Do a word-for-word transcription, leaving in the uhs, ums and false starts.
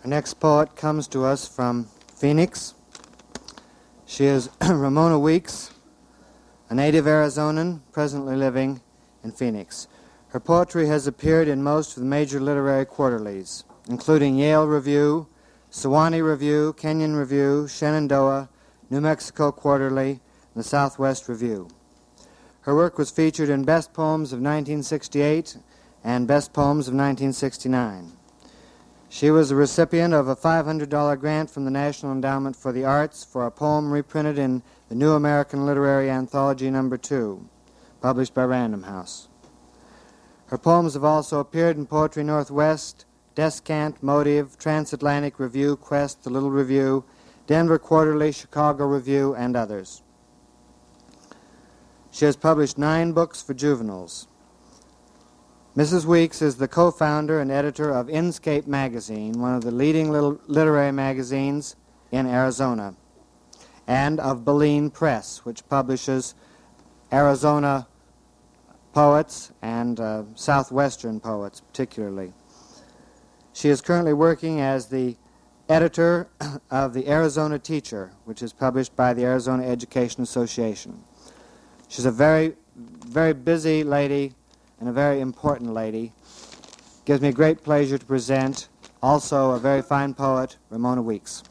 Our next poet comes to us from Phoenix. She is Ramona Weeks, a native Arizonan presently living in Phoenix. Her poetry has appeared in most of the major literary quarterlies, including Yale Review, Sewanee Review, Kenyon Review, Shenandoah, New Mexico Quarterly, and the Southwest Review. Her work was featured in Best Poems of nineteen sixty-eight and Best Poems of nineteen sixty-nine. She was the recipient of a five hundred dollar grant from the National Endowment for the Arts for a poem reprinted in the New American Literary Anthology number two, published by Random House. Her poems have also appeared in Poetry Northwest, Descant, Motive, Transatlantic Review, Quest, The Little Review, Denver Quarterly, Chicago Review, and others. She has published nine books for juveniles. Missus Weeks is the co-founder and editor of Inscape Magazine, one of the leading little literary magazines in Arizona, and of Baleen Press, which publishes Arizona poets and uh, Southwestern poets particularly. She is currently working as the editor of the Arizona Teacher, which is published by the Arizona Education Association. She's a very, very busy lady and a very important lady. Gives me great pleasure to present also a very fine poet, Ramona Weeks.